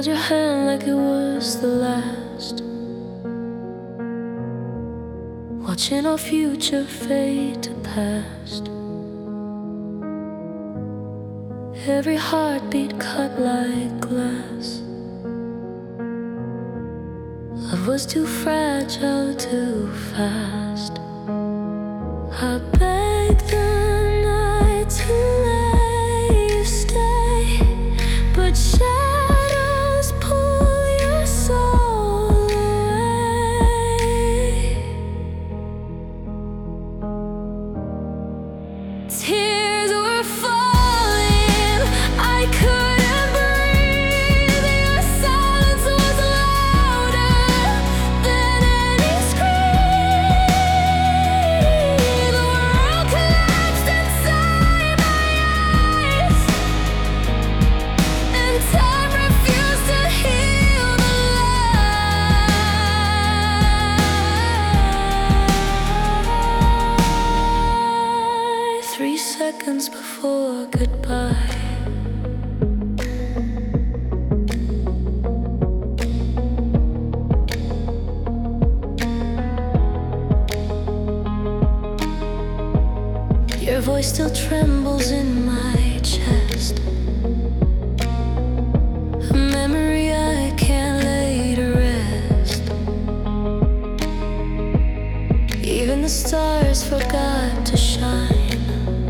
held your hand like it was the last, watching our future fade to past. Every heartbeat cut like glass. Love was too fragile, too fast. I begged the night to let you stay, but shadows pull your soul away. Tears were falling, I couldn't breathe. Your silence was louder than any scream. The world collapsed inside my eyes, and time refused to heal the lie. 3 seconds before goodbye, your voice still trembles in my chest, a memory I can't lay to rest. Even the stars forgot to shine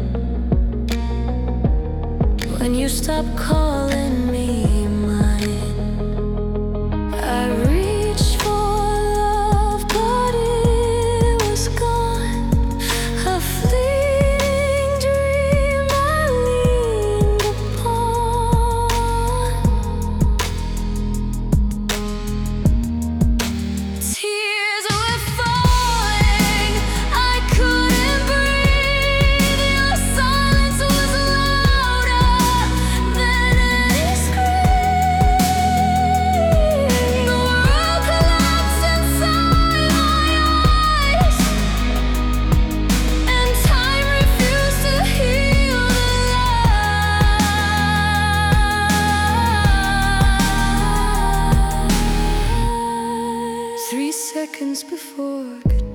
when you stopped calling me mine. I reached for love, but it was gone. A fleeting dream I leaned upon. Tears were falling, I couldn't breathe. Your silence was louder than any scream. The world collapsed inside my eyes, and time refused to heal the lie. 3 seconds before goodbye.